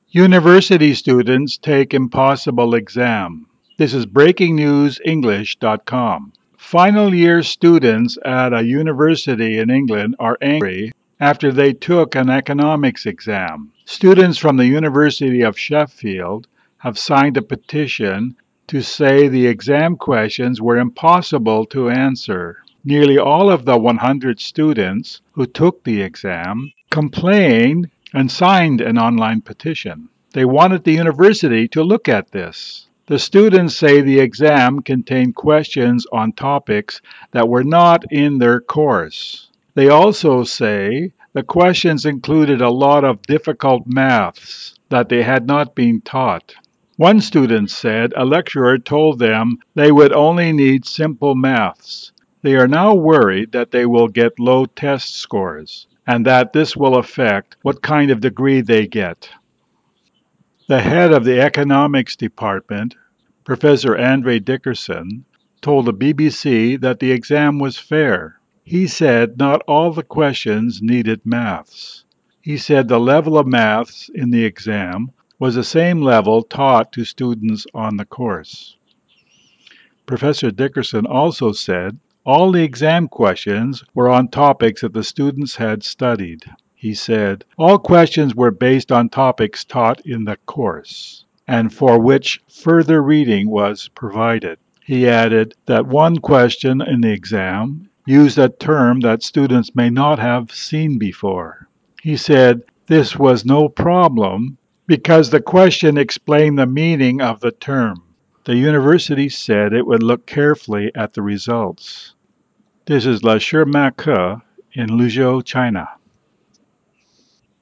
University students take impossible exam. This is breakingnewsenglish.com. Final year students at a university in England are angry after they took an economics exam. Students from the University of Sheffield have signed a petition to say the exam questions were impossible to answer. Nearly all of the 100 students who took the exam complained and signed an online petition. They wanted the university to look at this. The students say the exam contained questions on topics that were not in their course. They also say the questions included a lot of difficult maths that they had not been taught. One student said a lecturer told them they would only need simple maths. They are now worried that they will get low test scores and that this will affect what kind of degree they get. The head of the economics department, Professor Andre Dickerson, told the BBC that the exam was fair. He said not all the questions needed maths. He said the level of maths in the exam was the same level taught to students on the course. Professor Dickerson also said all the exam questions were on topics that the students had studied. He said all questions were based on topics taught in the course and for which further reading was provided. He added that one question in the exam used a term that students may not have seen before. He said this was no problem because the question explained the meaning of the term. The university said it would look carefully at the results. This is La Ke in Luzhou, China.